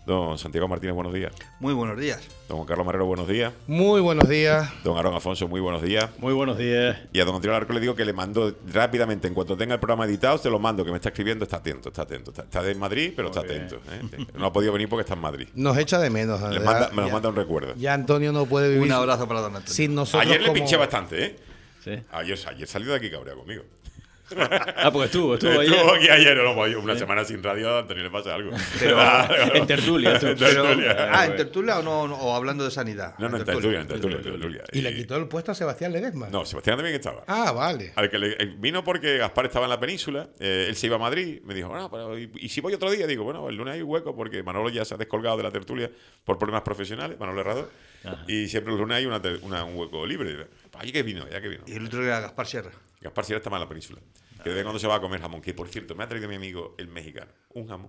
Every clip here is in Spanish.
Don Santiago Martínez, buenos días. Muy buenos días. Don Juan Carlos Marrero, buenos días. Muy buenos días. Don Aarón Afonso, muy buenos días. Muy buenos días. Y a don Antonio Alarcón le digo que le mando rápidamente, en cuanto tenga el programa editado, se lo mando, que me está escribiendo, está atento. Está en Madrid, pero está atento. No ha podido venir porque está en Madrid. Nos echa de menos. Me lo manda un recuerdo. Ya Antonio no puede vivir. Un abrazo para don Antonio. Sin nosotros. Ayer le pinché bastante, ¿eh? Sí. Ayer salió de aquí cabreado conmigo. Porque estuvo Estuvo ayer. aquí ayer, una semana sin radio, a Antonio le pasa algo. Pero En tertulia. En tertulia. ¿en tertulia o hablando de sanidad? No, en tertulia. Y le quitó el puesto a Sebastián Ledesma. No, Sebastián también estaba. Ah, vale. Al que vino porque Gaspar estaba en la península, él se iba a Madrid, me dijo, no, pero ¿y si voy otro día? Digo, bueno, el lunes hay hueco porque Manolo ya se ha descolgado de la tertulia por problemas profesionales, Manolo Herrado, y siempre el lunes hay un hueco libre. Ahí que vino. Y el otro era Gaspar Sierra. Gaspar Sierra estaba en la península, que de cuando se va a comer jamón, que por cierto, me ha traído mi amigo el mexicano, un jamón.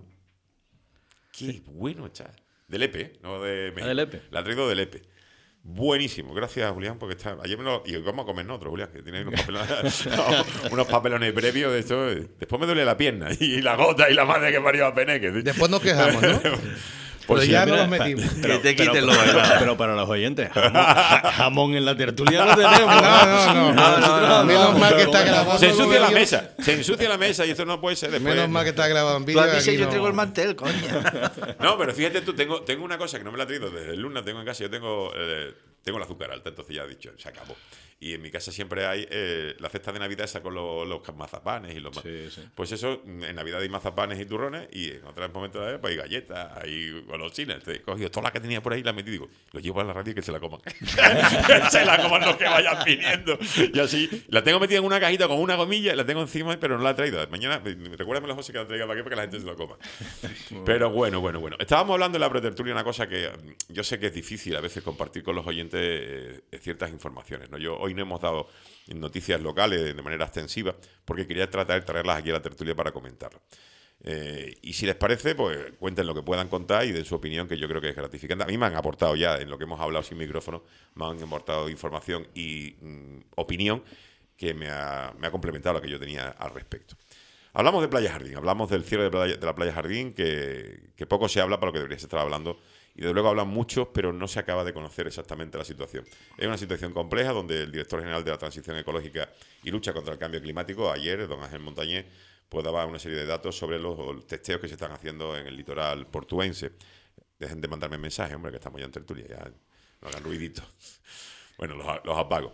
Qué bueno está. De Lepe, no de México. De Lepe. La ha traído de Lepe. Buenísimo, gracias Julián, porque está. Ayer y vamos a comer nosotros, Julián, que tiene unos papelones previos de esto. Después me duele la pierna y la gota y la madre que parió a Peneque. Después nos quejamos, ¿no? Por Pero si- ya Mira, no nos metimos. Que te quiten lo bailado. Pero para los oyentes, jamón en la tertulia no tenemos. No. Menos mal que está grabado. Se ensucia la mesa. Se ensucia la mesa y esto no puede ser después. Menos mal que está grabado en Tú vídeo. avisas y aquí yo no. traigo el mantel, coño. No, pero fíjate tú, tengo una cosa que no me la he traído desde el lunes, tengo en casa, yo tengo el azúcar alta, entonces ya he dicho, se acabó. Y en mi casa siempre hay la cesta de Navidad esa con los mazapanes y los Sí. Pues eso, en Navidad hay mazapanes y turrones y en otros momentos de pues hay galletas, hay golosinas. Entonces he cogido todas las que tenía por ahí y las metí y digo, lo llevo a la radio y que se la coman. Que se la coman los que vayan viniendo. Y así, la tengo metida en una cajita con una gomilla, la tengo encima, pero no la he traído. Mañana, recuérdame, José, que la traiga para aquí para que la gente se la coma. Pero bueno. Estábamos hablando en la pretertulia una cosa que yo sé que es difícil a veces compartir con los oyentes ciertas informaciones, ¿no? Hoy no hemos dado noticias locales de manera extensiva porque quería traerlas aquí a la tertulia para comentarlas. Y si les parece, pues cuenten lo que puedan contar y den su opinión, que yo creo que es gratificante. A mí me han aportado ya, en lo que hemos hablado sin micrófono, me han aportado información y opinión que me ha complementado lo que yo tenía al respecto. Hablamos de Playa Jardín, hablamos del cierre de la Playa Jardín, que poco se habla para lo que debería estar hablando. Y desde luego hablan muchos, pero no se acaba de conocer exactamente la situación. Es una situación compleja donde el director general de la Transición Ecológica y Lucha contra el Cambio Climático, ayer, don Ángel Montañés, pues daba una serie de datos sobre los testeos que se están haciendo en el litoral portuense. Dejen de mandarme mensajes, hombre, que estamos ya en tertulia, ya no hagan ruiditos. Bueno, los apago.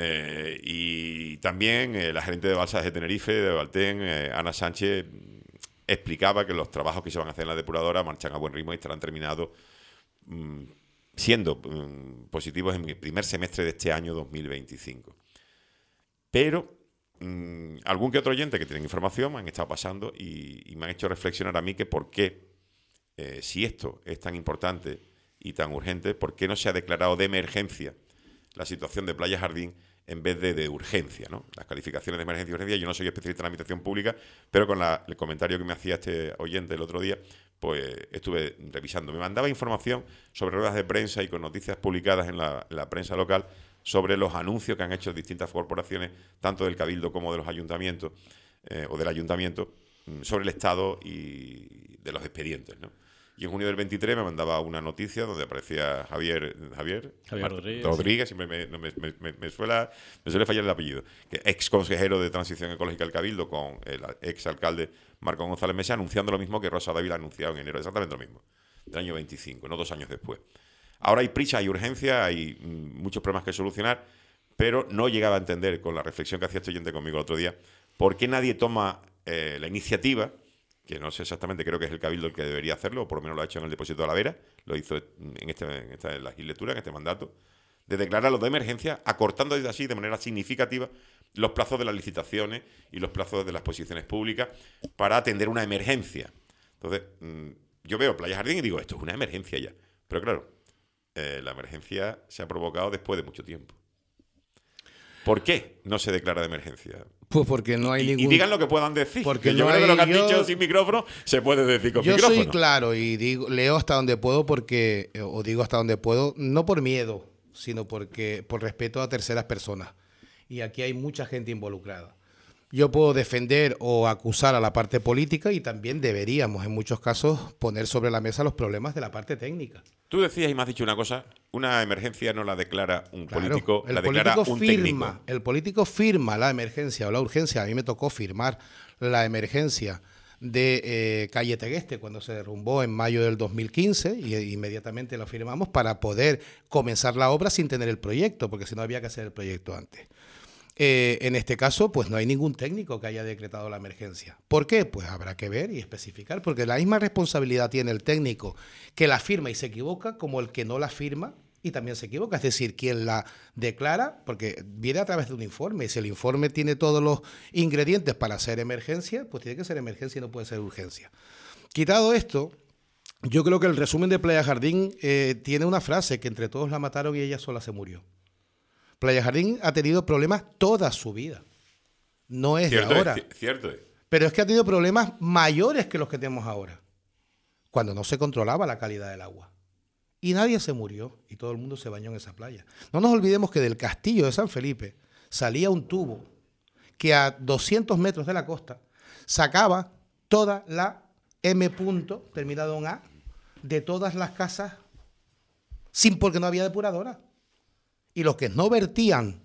Y también la gerente de Balsas de Tenerife, de Valtén, Ana Sánchez, explicaba que los trabajos que se van a hacer en la depuradora marchan a buen ritmo y estarán terminados siendo positivos en el primer semestre de este año 2025. Pero algún que otro oyente que tiene información me han estado pasando y me han hecho reflexionar a mí que por qué, si esto es tan importante y tan urgente, por qué no se ha declarado de emergencia la situación de Playa Jardín en vez de urgencia, ¿no? Las calificaciones de emergencia y urgencia, yo no soy especialista en la administración pública, pero con el comentario que me hacía este oyente el otro día, pues estuve revisando. Me mandaba información sobre ruedas de prensa y con noticias publicadas en la prensa local sobre los anuncios que han hecho distintas corporaciones, tanto del Cabildo como de los ayuntamientos, o del ayuntamiento, sobre el estado y de los expedientes, ¿no? Y en junio del 23 me mandaba una noticia donde aparecía Javier Rodríguez, siempre me suele fallar el apellido, que ex consejero de Transición Ecológica del Cabildo con el ex alcalde Marco González Mesa, anunciando lo mismo que Rosa Dávila ha anunciado en enero, exactamente lo mismo, del año 25, no 2 años después. Ahora hay prisa, hay urgencia, hay muchos problemas que solucionar, pero no llegaba a entender, con la reflexión que hacía este oyente conmigo el otro día, por qué nadie toma la iniciativa, que no sé exactamente, creo que es el Cabildo el que debería hacerlo, o por lo menos lo ha hecho en el Depósito de la Vera, lo hizo en esta legislatura, en este mandato, de declararlo de emergencia, acortando desde así de manera significativa los plazos de las licitaciones y los plazos de las posiciones públicas para atender una emergencia. Entonces, yo veo Playa Jardín y digo, esto es una emergencia ya. Pero claro, la emergencia se ha provocado después de mucho tiempo. ¿Por qué no se declara de emergencia? Pues porque no hay ningún... Y digan lo que puedan decir. Porque yo no creo que lo que han hay- dicho sin micrófono se puede decir con micrófono. Yo soy claro y leo hasta donde puedo o digo hasta donde puedo, no por miedo, sino por respeto a terceras personas. Y aquí hay mucha gente involucrada. yo puedo defender o acusar a la parte política y también deberíamos, en muchos casos, poner sobre la mesa los problemas de la parte técnica. Tú decías y me has dicho una cosa, una emergencia no la declara un Claro, político, el la declara político un firma, técnico. el político firma la emergencia o la urgencia. A mí me tocó firmar la emergencia de Calle Tegueste cuando se derrumbó en mayo del 2015 y inmediatamente lo firmamos para poder comenzar la obra sin tener el proyecto, porque si no había que hacer el proyecto antes. En este caso, pues no hay ningún técnico que haya decretado la emergencia. ¿Por qué? Pues habrá que ver y especificar, porque la misma responsabilidad tiene el técnico que la firma y se equivoca como el que no la firma y también se equivoca. Es decir, quien la declara, porque viene a través de un informe, y si el informe tiene todos los ingredientes para ser emergencia, pues tiene que ser emergencia y no puede ser urgencia. Quitado esto, yo creo que el resumen de Playa Jardín tiene una frase, que entre todos la mataron y ella sola se murió. Playa Jardín ha tenido problemas toda su vida. No es de ahora. Cierto es. Pero es que ha tenido problemas mayores que los que tenemos ahora. Cuando no se controlaba la calidad del agua. Y nadie se murió y todo el mundo se bañó en esa playa. No nos olvidemos que del castillo de San Felipe salía un tubo que a 200 metros de la costa sacaba toda la M punto, terminado en A, de todas las casas, porque no había depuradora. Y los que no vertían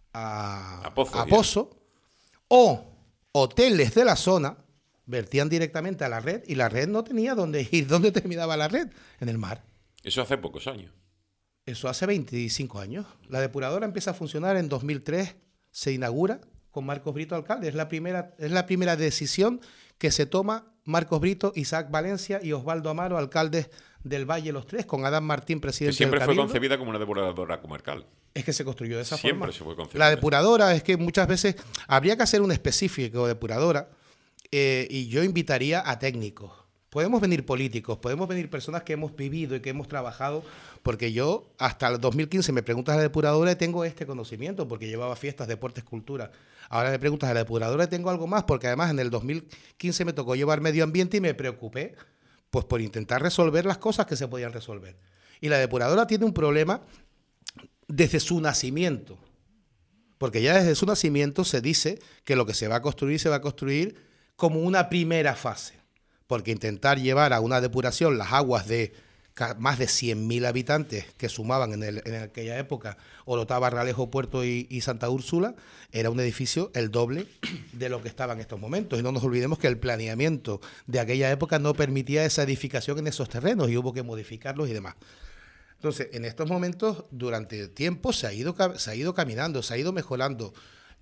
a pozo o hoteles de la zona vertían directamente a la red y la red no tenía dónde ir. ¿Dónde terminaba la red? En el mar. Eso hace pocos años. Eso hace 25 años. La depuradora empieza a funcionar en 2003, se inaugura con Marcos Brito alcalde. Es la primera decisión que se toma Marcos Brito, Isaac Valencia y Osvaldo Amaro, alcaldes del Valle, los tres, con Adam Martín, presidente Que siempre del fue Cabildo. concebida como una depuradora comarcal. Es que se construyó de esa Siempre forma. se fue concebida. La depuradora es que muchas veces habría que hacer un específico de depuradora y yo invitaría a técnicos. Podemos venir políticos, podemos venir personas que hemos vivido y que hemos trabajado, porque yo hasta el 2015 me preguntas a la depuradora y tengo este conocimiento, porque llevaba fiestas, deportes, cultura. Ahora me preguntas a la depuradora y tengo algo más, porque además en el 2015 me tocó llevar medio ambiente y me preocupé pues por intentar resolver las cosas que se podían resolver. Y la depuradora tiene un problema desde su nacimiento, porque ya desde su nacimiento se dice que lo que se va a construir como una primera fase, porque intentar llevar a una depuración las aguas de más de 100.000 habitantes que sumaban en aquella época Orotá, Barralejo, Puerto y Santa Úrsula, era un edificio el doble de lo que estaba en estos momentos. Y no nos olvidemos que el planeamiento de aquella época no permitía esa edificación en esos terrenos y hubo que modificarlos y demás. Entonces, en estos momentos, durante el tiempo, se ha ido caminando, se ha ido mejorando.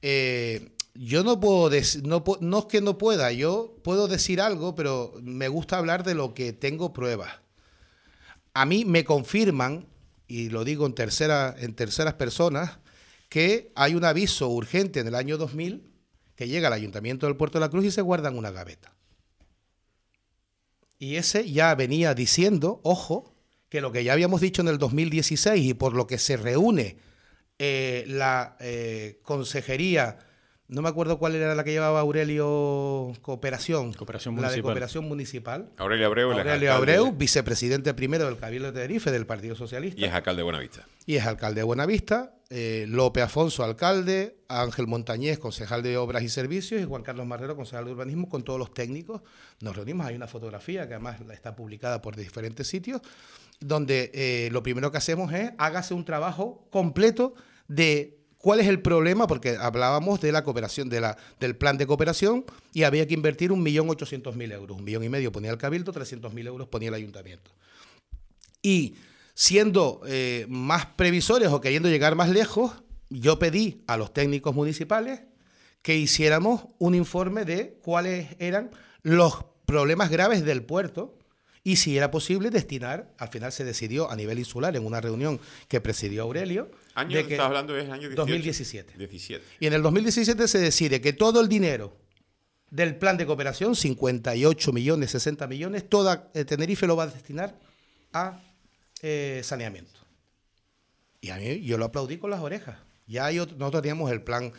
Yo no puedo decir, no es que no pueda, yo puedo decir algo, pero me gusta hablar de lo que tengo pruebas. A mí me confirman, y lo digo en terceras personas, que hay un aviso urgente en el año 2000 que llega al Ayuntamiento del Puerto de la Cruz y se guarda en una gaveta. Y ese ya venía diciendo, ojo, que lo que ya habíamos dicho en el 2016 y por lo que se reúne la consejería, no me acuerdo cuál era la que llevaba Aurelio, Cooperación Municipal. de Cooperación Municipal. Aurelio Abreu, Aurelio Abreu, vicepresidente primero del Cabildo de Tenerife del Partido Socialista. Y es alcalde de Buenavista. Y es alcalde de Buenavista. López Afonso, alcalde. Ángel Montañés, concejal de Obras y Servicios. Y Juan Carlos Marrero, concejal de Urbanismo, con todos los técnicos. Nos reunimos. Hay una fotografía que además está publicada por diferentes sitios, donde lo primero que hacemos es hágase un trabajo completo de cuál es el problema, porque hablábamos de la cooperación, del plan de cooperación, y había que invertir 1.800.000 euros. 1,5 millones ponía el Cabildo, 300.000 euros ponía el Ayuntamiento. Y siendo más previsores o queriendo llegar más lejos, yo pedí a los técnicos municipales que hiciéramos un informe de cuáles eran los problemas graves del puerto y si era posible destinar, al final se decidió a nivel insular en una reunión que presidió Aurelio. ¿Año de que que estás hablando es año 18? 2017. 17. Y en el 2017 se decide que todo el dinero del plan de cooperación, 58 millones, 60 millones, toda Tenerife lo va a destinar a saneamiento. Y a mí yo lo aplaudí con las orejas. Ya nosotros teníamos el plan,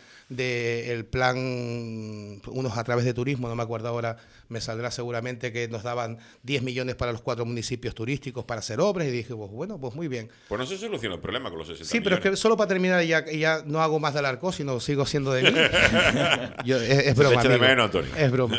unos a través de turismo, no me acuerdo ahora, me saldrá seguramente que nos daban 10 millones para los 4 municipios turísticos para hacer obras, y dije, pues bueno, pues muy bien. Pues no se soluciona el problema con los 60 Sí, pero millones. es que solo para terminar, ya no hago más del arco, sino sigo siendo de mí. Es broma, echa de amigo. menos, Antonio. Es broma.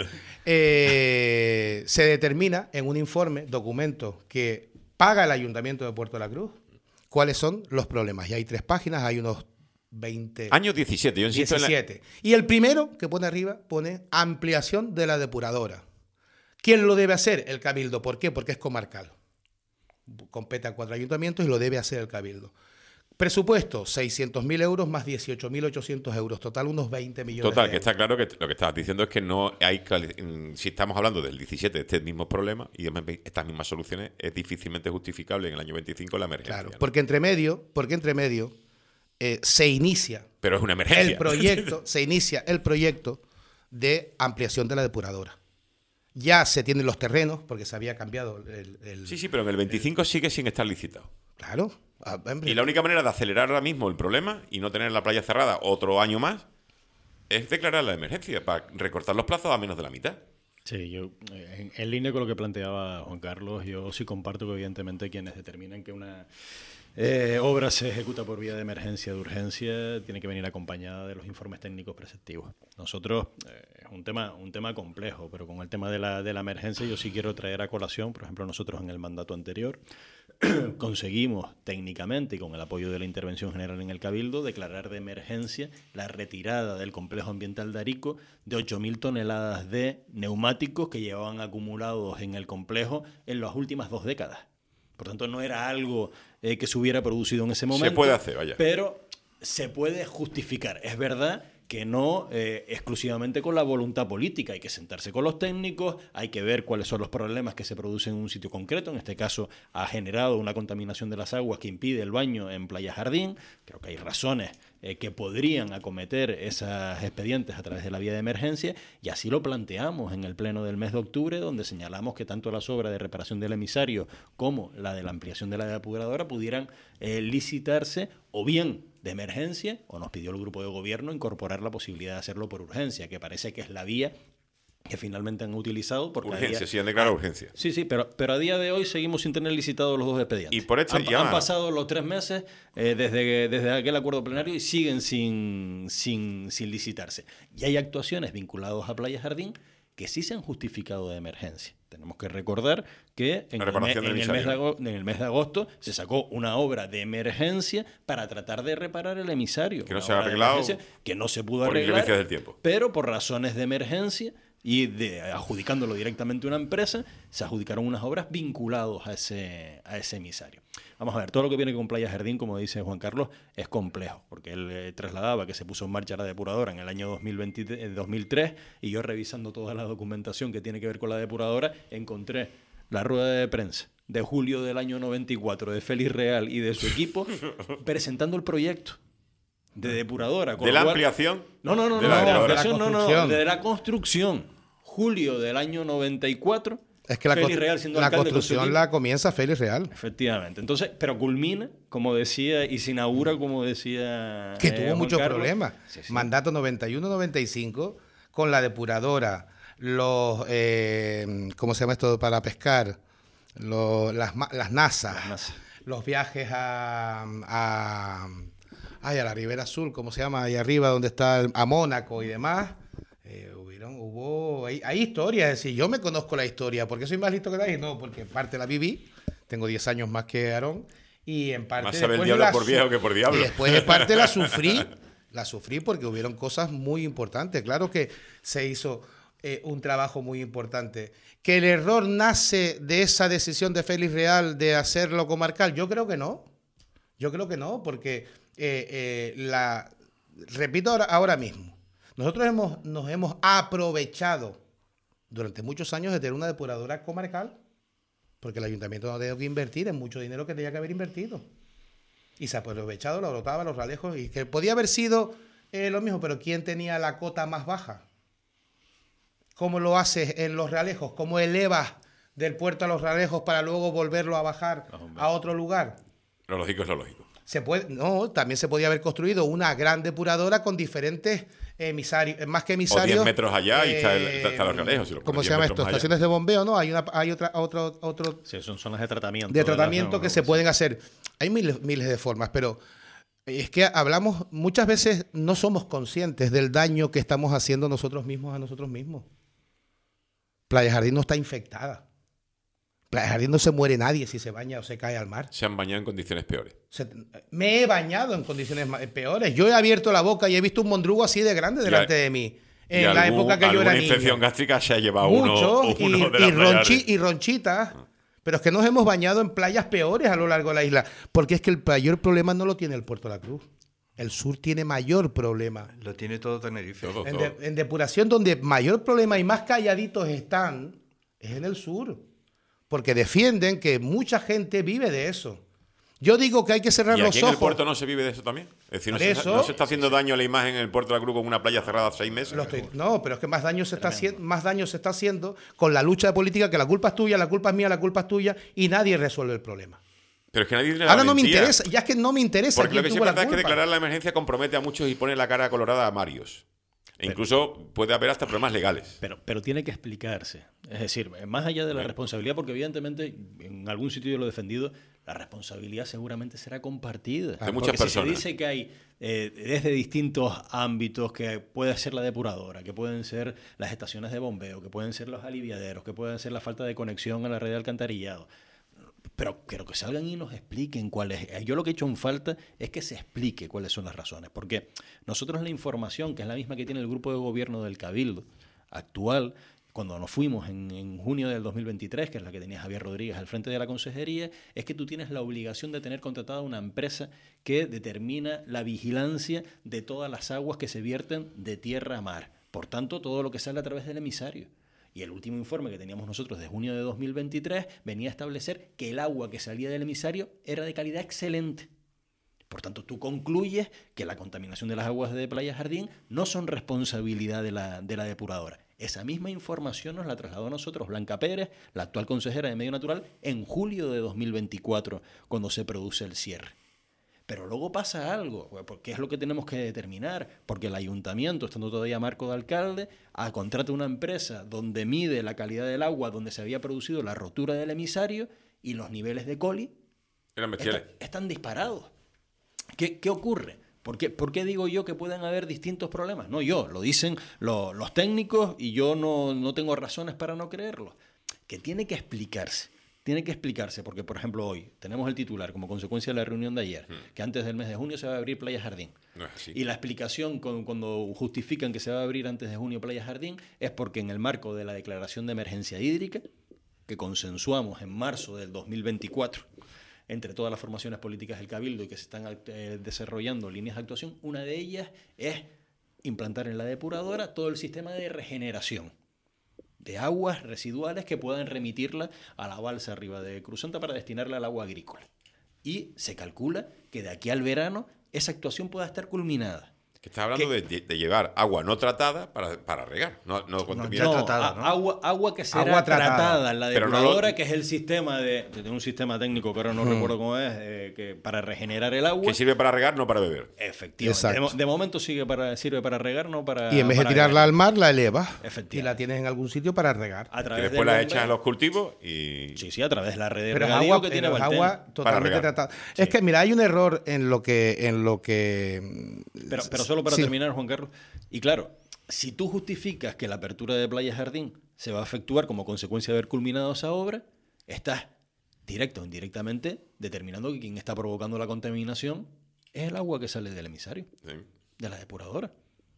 Se determina en un informe, documento, que paga el Ayuntamiento de Puerto de la Cruz, cuáles son los problemas. Y hay 3 páginas, hay unos 20... Año 17, yo insisto 17. Y el primero que pone arriba pone ampliación de la depuradora. ¿Quién lo debe hacer? El Cabildo. ¿Por qué? Porque es comarcal. Compete a 4 ayuntamientos y lo debe hacer el Cabildo. Presupuesto, 600.000 euros más 18.800 euros. Total, unos 20 millones Total, de que euros. está claro que lo que estabas diciendo es que no hay... Si estamos hablando del 17, de este mismo problema y de estas mismas soluciones, es difícilmente justificable en el año 25 la emergencia. Claro, ¿no? porque entre medio se inicia Pero es una emergencia. se inicia el proyecto de ampliación de la depuradora. Ya se tienen los terrenos, porque se había cambiado el Sí, pero en el 25 sigue sin estar licitado. Claro. Hombre. Y la única manera de acelerar ahora mismo el problema y no tener la playa cerrada otro año más es declarar la emergencia para recortar los plazos a menos de la mitad. Sí, yo en línea con lo que planteaba Juan Carlos, yo sí comparto que evidentemente quienes determinan que una obra se ejecuta por vía de emergencia, de urgencia, tiene que venir acompañada de los informes técnicos preceptivos. Nosotros, es un tema complejo, pero con el tema de la emergencia yo sí quiero traer a colación, por ejemplo, nosotros en el mandato anterior conseguimos técnicamente y con el apoyo de la Intervención General en el Cabildo declarar de emergencia la retirada del complejo ambiental de Arico de 8.000 toneladas de neumáticos que llevaban acumulados en el complejo en las últimas 2 décadas. Por tanto, no era algo que se hubiera producido en ese momento. Se puede hacer, vaya. Pero se puede justificar. Es verdad que no exclusivamente con la voluntad política. Hay que sentarse con los técnicos, hay que ver cuáles son los problemas que se producen en un sitio concreto. En este caso, ha generado una contaminación de las aguas que impide el baño en Playa Jardín. Creo que hay razones que podrían acometer esos expedientes a través de la vía de emergencia, y así lo planteamos en el pleno del mes de octubre, donde señalamos que tanto las obras de reparación del emisario como la de la ampliación de la depuradora pudieran licitarse o bien de emergencia, o nos pidió el grupo de gobierno incorporar la posibilidad de hacerlo por urgencia, que parece que es la vía que finalmente han utilizado. Porque Urgencia, sí han declarado urgencia. Sí, pero a día de hoy seguimos sin tener licitados los 2 expedientes. Y por esto han pasado los 3 meses desde aquel acuerdo plenario y siguen sin licitarse. Y hay actuaciones vinculadas a Playa Jardín que sí se han justificado de emergencia. Tenemos que recordar que en el mes de agosto se sacó una obra de emergencia para tratar de reparar el emisario. Que no se ha arreglado. Que no se pudo por arreglar. inclemencias del tiempo. Pero por razones de emergencia y adjudicándolo directamente a una empresa, se adjudicaron unas obras vinculadas a ese emisario. Vamos a ver, todo lo que viene con Playa Jardín, como dice Juan Carlos, es complejo, porque él trasladaba que se puso en marcha la depuradora en el año 2003, y yo revisando toda la documentación que tiene que ver con la depuradora, encontré la rueda de prensa de julio del año 94 de Félix Real y de su equipo presentando el proyecto de depuradora. ¿De la ampliación? No, de la ampliación, no, de la construcción. Julio del año 94. Es que Félix Real siendo la alcalde construcción la comienza Félix Real. Efectivamente. Entonces, pero culmina, como decía, y se inaugura, como decía Que tuvo Juan muchos Carlos. problemas. Sí, sí. Mandato 91-95, con la depuradora, los, ¿cómo se llama esto para pescar? Las nasas, los viajes a la Ribera Azul, ¿cómo se llama? Ahí arriba donde está, a Mónaco y demás. Hay historias, es decir, yo me conozco la historia, porque soy más listo que nadie, no, porque en parte la viví, tengo 10 años más que Aarón, y en parte Más sabe el después diablo por viejo que por diablo. y después en parte la sufrí porque hubieron cosas muy importantes, claro que se hizo un trabajo muy importante. ¿Que el error nace de esa decisión de Félix Real de hacerlo comarcal? Yo creo que no, porque repito ahora mismo, nosotros nos hemos aprovechado durante muchos años de tener una depuradora comarcal, porque el ayuntamiento no ha tenido que invertir en mucho dinero que tenía que haber invertido. Y se ha aprovechado, lo brotaba, los ralejos, y que podía haber sido lo mismo, pero ¿quién tenía la cota más baja? ¿Cómo lo haces en los ralejos? ¿Cómo elevas del puerto a los ralejos para luego volverlo a bajar a otro lugar? Lo lógico es lo lógico. También se podía haber construido una gran depuradora con diferentes emisarios, más que emisarios. O 10 metros allá y está el Realejo. Si lo ¿Cómo pones se 10 llama metros esto? más allá. Estaciones de bombeo, ¿no? Hay otro Sí, son zonas de tratamiento. de tratamiento que se pueden pueden hacer. Hay miles de formas, pero es que hablamos, muchas veces no somos conscientes del daño que estamos haciendo nosotros mismos a nosotros mismos. Playa Jardín no está infectada. Playa Jardín no se muere nadie si se baña o se cae al mar. Se han bañado en condiciones peores. Me he bañado en condiciones peores. Yo he abierto la boca y he visto un mondrugo así de grande delante de mí. En la época que yo era niño. Alguna infección gástrica se ha llevado Mucho, uno de las playas. y ronchitas. Pero es que nos hemos bañado en playas peores a lo largo de la isla. Porque es que el mayor problema no lo tiene el Puerto de la Cruz. El sur tiene mayor problema. Lo tiene todo Tenerife. Todo. En depuración, donde mayor problema y más calladitos están, es en el sur. Porque defienden que mucha gente vive de eso. Yo digo que hay que cerrar ¿Y los aquí en ojos. el puerto no se vive de eso también? Es decir, no se está haciendo daño a la imagen en el Puerto de la Cruz con una playa cerrada 6 meses. No, pero es que más daño se está haciendo con la lucha de política, que la culpa es tuya, la culpa es mía, la culpa es tuya, y nadie resuelve el problema. Pero es que nadie tiene la Ahora no me valentía. interesa, ya es que no me interesa. Porque lo que quién sí es tuvo la verdad es que culpa. declarar la emergencia compromete a muchos y pone la cara colorada a varios. E incluso puede haber hasta problemas legales. Pero tiene que explicarse. Es decir, más allá de la responsabilidad, porque evidentemente en algún sitio yo lo he defendido, la responsabilidad seguramente será compartida. De muchas personas. Si se dice que hay desde distintos ámbitos, que puede ser la depuradora, que pueden ser las estaciones de bombeo, que pueden ser los aliviaderos, que pueden ser la falta de conexión a la red de alcantarillado. Pero quiero que salgan y nos expliquen cuál es. Yo lo que he hecho en falta es que se explique cuáles son las razones. Porque nosotros la información, que es la misma que tiene el grupo de gobierno del Cabildo actual, cuando nos fuimos en junio del 2023, que es la que tenía Javier Rodríguez al frente de la consejería, es que tú tienes la obligación de tener contratada una empresa que determina la vigilancia de todas las aguas que se vierten de tierra a mar. Por tanto, todo lo que sale a través del emisario. Y el último informe que teníamos nosotros de junio de 2023 venía a establecer que el agua que salía del emisario era de calidad excelente. Por tanto, tú concluyes que la contaminación de las aguas de Playa Jardín no son responsabilidad de la depuradora. Esa misma información nos la trasladó a nosotros Blanca Pérez, la actual consejera de Medio Natural, en julio de 2024, cuando se produce el cierre. Pero luego pasa algo, porque es lo que tenemos que determinar, porque el ayuntamiento, estando todavía Marco de alcalde, contrata una empresa donde mide la calidad del agua donde se había producido la rotura del emisario y los niveles de coli Eran bestiales. están disparados. ¿Qué ocurre? ¿Por qué digo yo que pueden haber distintos problemas? No yo, lo dicen los técnicos y yo no tengo razones para no creerlo. Que tiene que explicarse. Tiene que explicarse porque, por ejemplo, hoy tenemos el titular como consecuencia de la reunión de ayer, que antes del mes de junio se va a abrir Playa Jardín. No es así. Y la explicación cuando justifican que se va a abrir antes de junio Playa Jardín es porque en el marco de la declaración de emergencia hídrica, que consensuamos en marzo del 2024 entre todas las formaciones políticas del Cabildo y que se están desarrollando líneas de actuación, una de ellas es implantar en la depuradora todo el sistema de regeneración de aguas residuales que puedan remitirla a la balsa arriba de Cruzanta para destinarla al agua agrícola. Y se calcula que de aquí al verano esa actuación pueda estar culminada. Que está hablando de llevar agua no tratada para regar. No contaminada. tratada, ¿no? Agua que será Agua tratada. en la Pero no depuradora, que es el sistema de un sistema técnico que ahora no recuerdo cómo es, que para regenerar el agua. Que sirve para regar, no para beber. Efectivamente. Exacto. De momento sirve para regar, no para. Y en vez de para tirarla regar. al mar, la elevas. Efectivamente. Y la tienes en algún sitio para regar. A Que través después del la bombeo. echas en los cultivos y... Sí, a través de la red de Pero es regadío agua, que tiene pero es Valten. agua totalmente regar. tratada. Sí. Es que, mira, hay un error en lo que Pero solo para sí. terminar, Juan Carlos. Y claro, si tú justificas que la apertura de Playa Jardín se va a efectuar como consecuencia de haber culminado esa obra, estás directa o indirectamente determinando que quien está provocando la contaminación es el agua que sale del emisario, Sí. de la depuradora.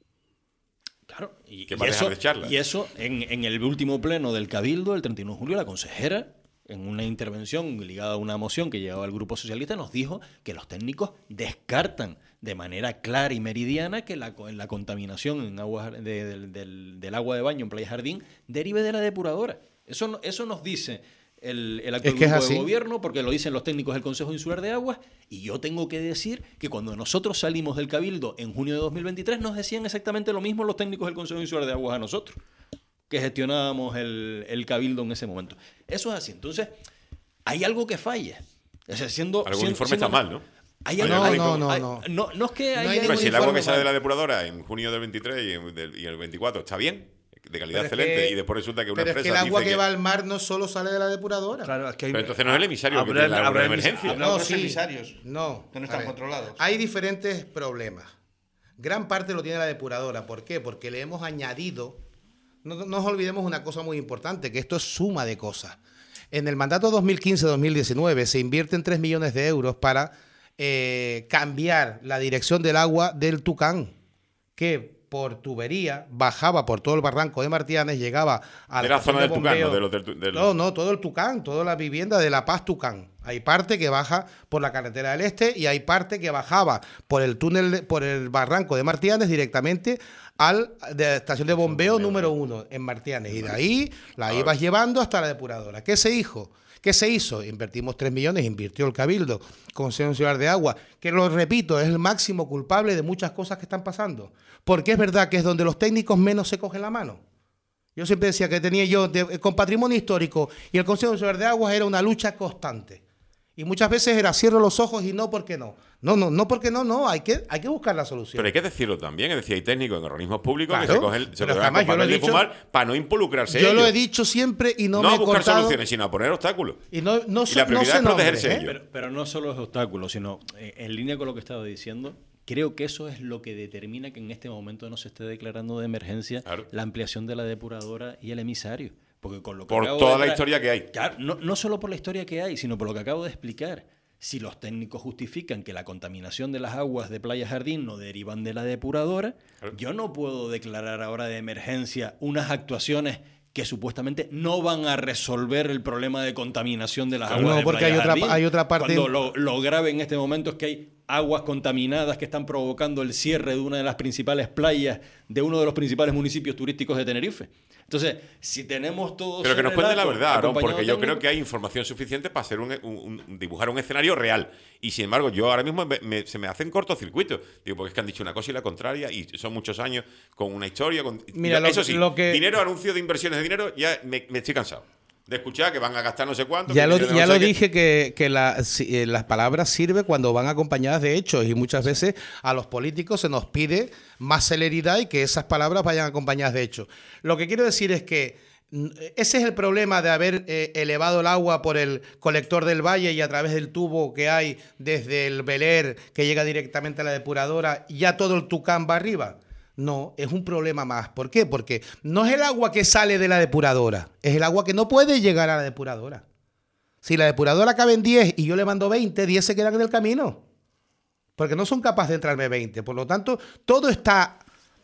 Claro, y, Que va a dejar de echarla. y eso en el último pleno del Cabildo, el 31 de julio, la consejera, en una intervención ligada a una moción que llegaba al Grupo Socialista, nos dijo que los técnicos descartan de manera clara y meridiana que la contaminación en aguas del agua de baño en Playa Jardín derive de la depuradora. Eso nos dice el actual Es que es grupo así. de gobierno, porque lo dicen los técnicos del Consejo Insular de Aguas, y yo tengo que decir que cuando nosotros salimos del Cabildo en junio de 2023 nos decían exactamente lo mismo los técnicos del Consejo Insular de Aguas a nosotros, que gestionábamos el Cabildo en ese momento. Eso es así. Entonces, hay algo que falla. O sea, Algún informe está mal, ¿no? Hay No, algo- no, hay- no. no es que No hay hay algo- Pues si el agua que informe sale de mal. la depuradora en junio del 23 y el 24 está bien, de calidad Pero es excelente, que- y después resulta que una Pero es que empresa el agua dice que va al mar no solo sale de la depuradora. Claro, es que hay, Pero entonces no es el emisario el que habrá- tiene la obra de habrá emis- emergencia. habrá No, otros sí. emisarios No. que no A están ver, controlados. Hay diferentes problemas. Gran parte lo tiene la depuradora. ¿Por qué? Porque le hemos añadido. No nos olvidemos una cosa muy importante, que esto es suma de cosas. En el mandato 2015-2019 se invierten 3 millones de euros para cambiar la dirección del agua del Tucán, que por tubería bajaba por todo el barranco de Martianes, llegaba a De la estación zona del Tucán, bombeo. no de los del- No, no, todo el Tucán, toda la vivienda de La Paz Tucán. Hay parte que baja por la carretera del Este y hay parte que bajaba por el túnel, por el barranco de Martianes directamente de la estación de bombeo número 1 en Martianes. Y de ahí la ibas llevando hasta la depuradora. ¿Qué se hizo? ¿Qué se hizo? Invertimos 3 millones, invirtió el Cabildo, Consejo Nacional de Agua, que lo repito, es el máximo culpable de muchas cosas que están pasando. Porque es verdad que es donde los técnicos menos se cogen la mano. Yo siempre decía que tenía con patrimonio histórico y el Consejo Nacional de Aguas era una lucha constante. Y muchas veces era cierro los ojos y no porque no. No porque no, hay que buscar la solución. Pero hay que decirlo también, es decir, hay técnicos en organismos públicos que Claro, se cogen se pero lo además con yo lo he papel de dicho- fumar para no involucrarse Yo lo ellos. he dicho siempre y no No me a he buscar cortado. soluciones, sino a poner obstáculos. Y no Y la se prioridad es nombres, protegerse ¿eh? ellos. Pero no solo es obstáculos, sino en línea con lo que estaba diciendo, creo que eso es lo que determina que en este momento no se esté declarando de emergencia Claro. la ampliación de la depuradora y el emisario. Porque con lo que Por acabo toda de la historia que hay. Claro, no solo por la historia que hay, sino por lo que acabo de explicar. Si los técnicos justifican que la contaminación de las aguas de Playa Jardín no derivan de la depuradora, Claro. yo no puedo declarar ahora de emergencia unas actuaciones que supuestamente no van a resolver el problema de contaminación de las Claro. aguas No, de porque Playa Jardín. hay otra parte- Cuando lo grave en este momento es que hay aguas contaminadas que están provocando el cierre de una de las principales playas de uno de los principales municipios turísticos de Tenerife. Entonces, si tenemos todo Pero que nos cuente la verdad, Aarón, acompañado porque yo técnico- creo que hay información suficiente para hacer dibujar un escenario real. Y sin embargo, yo ahora mismo se me hacen cortocircuitos. Digo, porque es que han dicho una cosa y la contraria, y son muchos años con una historia. Mira, eso sí, lo que- dinero, anuncio de inversiones de dinero, ya me estoy cansado de escuchar que van a gastar no sé cuánto. Ya que lo no sé qué. dije que las palabras sirven cuando van acompañadas de hechos y muchas veces a los políticos se nos pide más celeridad y que esas palabras vayan acompañadas de hechos. Lo que quiero decir es que ese es el problema de haber elevado el agua por el colector del valle y a través del tubo que hay desde el Beler que llega directamente a la depuradora, ya todo el Tucán va arriba. No, es un problema más. ¿Por qué? Porque no es el agua que sale de la depuradora, es el agua que no puede llegar a la depuradora. Si la depuradora cabe en 10 y yo le mando 20, 10 se quedan en el camino. Porque no son capaces de entrarme 20. Por lo tanto, todo está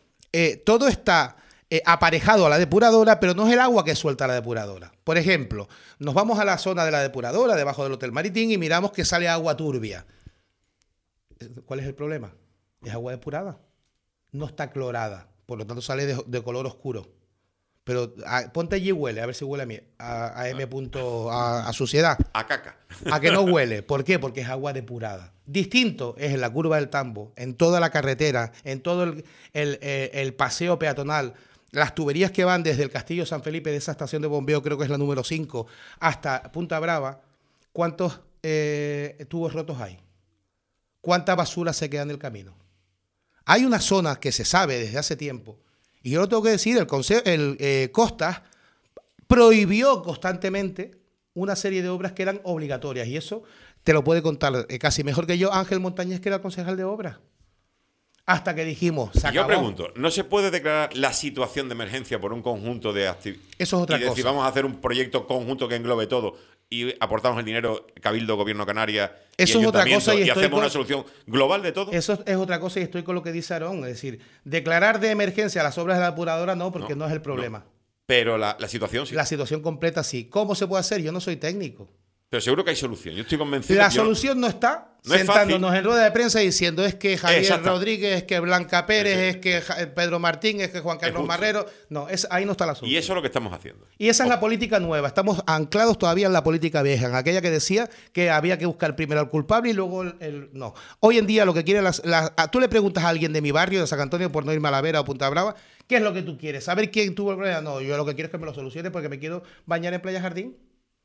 aparejado a la depuradora, pero no es el agua que suelta la depuradora. Por ejemplo, nos vamos a la zona de la depuradora, debajo del Hotel Maritín, y miramos que sale agua turbia. ¿Cuál es el problema? Es agua depurada. No está clorada, por lo tanto sale de color oscuro. Pero ponte allí y huele, a ver si huele a mí, a M. A suciedad. A caca. A que no huele. ¿Por qué? Porque es agua depurada. Distinto es en la curva del Tambo, en toda la carretera, en todo el paseo peatonal, las tuberías que van desde el Castillo San Felipe, de esa estación de bombeo, creo que es la número 5, hasta Punta Brava. ¿Cuántos tubos rotos hay? ¿Cuánta basura se queda en el camino? Hay una zona que se sabe desde hace tiempo, y yo lo tengo que decir, Costas prohibió constantemente una serie de obras que eran obligatorias, y eso te lo puede contar casi mejor que yo Ángel Montañés, que era concejal de obras. Hasta que dijimos, se Y yo acabó. pregunto, ¿no se puede declarar la situación de emergencia por un conjunto de actividades? Eso es otra y decir, cosa. vamos a hacer un proyecto conjunto que englobe todo y aportamos el dinero, Cabildo, Gobierno Canarias Eso y es otra Ayuntamiento, cosa y y estoy hacemos con- una solución global de todo? Eso es otra cosa y estoy con lo que dice Aarón. Es decir, declarar de emergencia las obras de la depuradora no, porque no es el problema. Pero la situación sí. La situación completa sí. ¿Cómo se puede hacer? Yo no soy técnico. Pero seguro que hay solución. Yo estoy convencido. La yo- solución no está No es sentándonos fácil. en rueda de prensa diciendo es que Javier Exacto. Rodríguez, es que Blanca Pérez, es que Pedro Martín, es que Juan Carlos justo. Marrero. No, ahí no está la solución. Y eso es lo que estamos haciendo. Y esa es la política nueva. Estamos anclados todavía en la política vieja, en aquella que decía que había que buscar primero al culpable y luego no. Hoy en día lo que quieren tú le preguntas a alguien de mi barrio, de San Antonio, por no irme a La Vera o Punta Brava, ¿qué es lo que tú quieres? ¿Saber quién tuvo el problema? No, yo lo que quiero es que me lo solucione porque me quiero bañar en Playa Jardín.